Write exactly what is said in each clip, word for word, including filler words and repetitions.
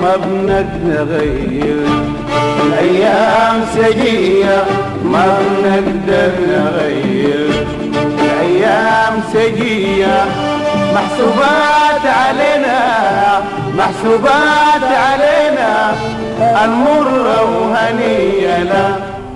ما بنقدر نغير. الأيام سجية ما بنقدر نغير. الأيام سجية محسوبات علينا، محسوبات علينا المرة وهنية لا.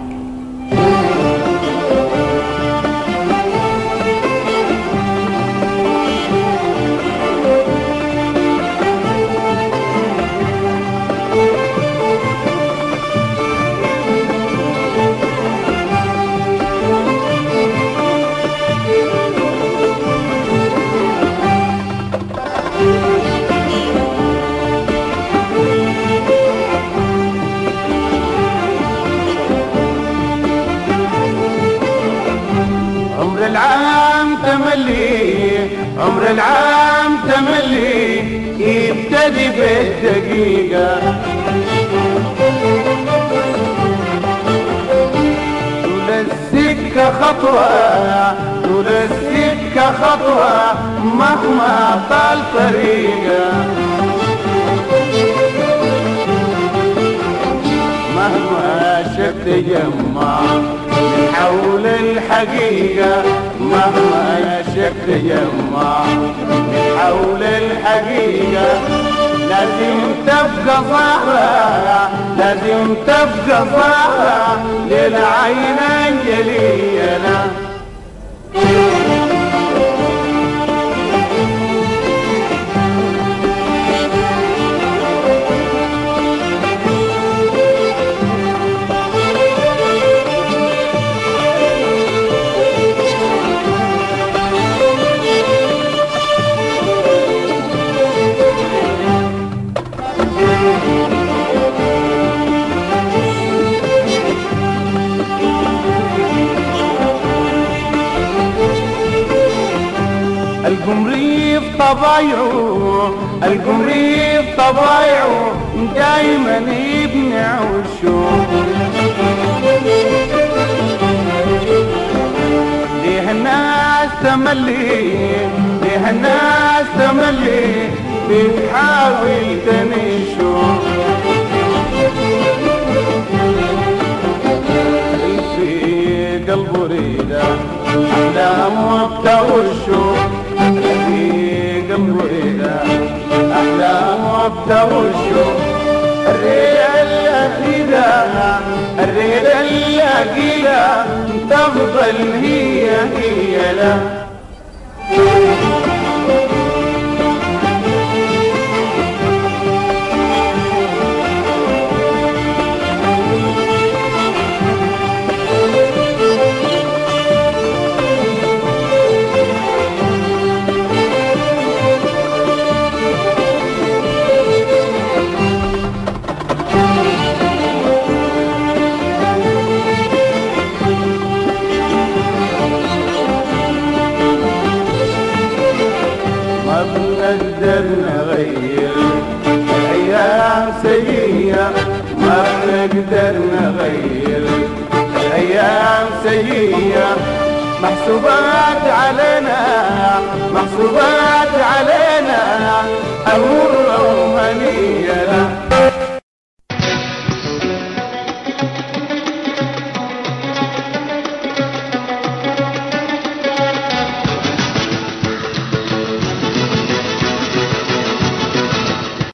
عمر العام تملي، عمر العام تملي يبتدي بالدقيقة. طول السكة خطوة، طول السكة خطوة مهما طال طريقة. مهما شفت تجمع من حول الحقيقة، مهما شفت تجمع من حول الحقيقة لازم تبقى ظاهرة، لازم تبقى ظاهرة للعين الجلية. القمري في طبايعه، القمري في طبايعه دايما يبني عوشه. ليه الناس تملي، ليه الناس تملي بتحاول تنيشه. في قلبه ريده أحلام وبتوشه، في قلبه ريده أحلام وبتوشه. الريدة الأكيدة، الريدة الأكيدة تفضل هي هي لا. ما بنقدر نغير. الأيام سجية ما بنقدر نغير. الأيام سجية محسوبات علينا.